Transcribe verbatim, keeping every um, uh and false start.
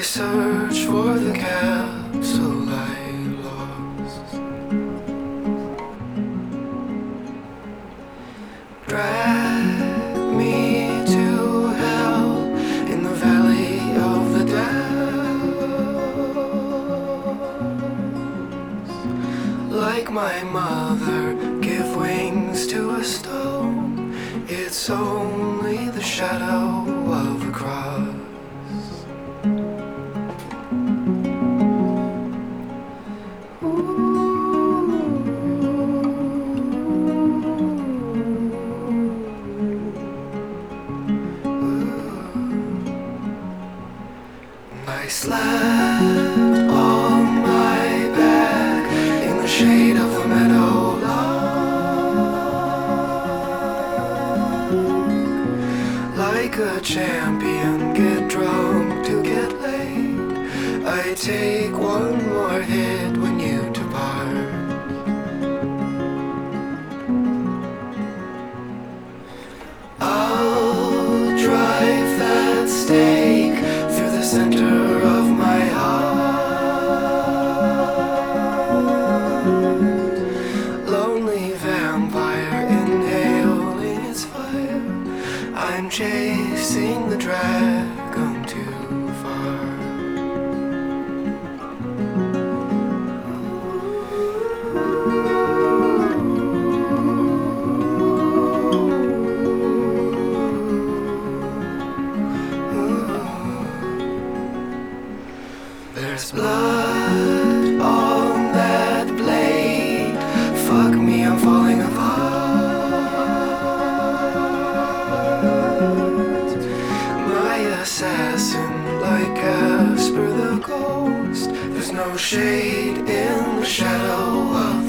search for the capsule I lost. Drag me to hell in the valley of the dead. Like my mother, give wings to a stone. It's only the shadow of a cross. I slept on my back in the shade of the meadowlark. Like a champion, get drunk to get laid. I take one more hit when you depart. I'll drive that stake through the center of my heart. Lonely vampire inhaling its fire. I'm chasing the dragon too far. There's blood on that blade. Fuck me, I'm falling apart. My assassin, like Casper the ghost. There's no shade in the shadow of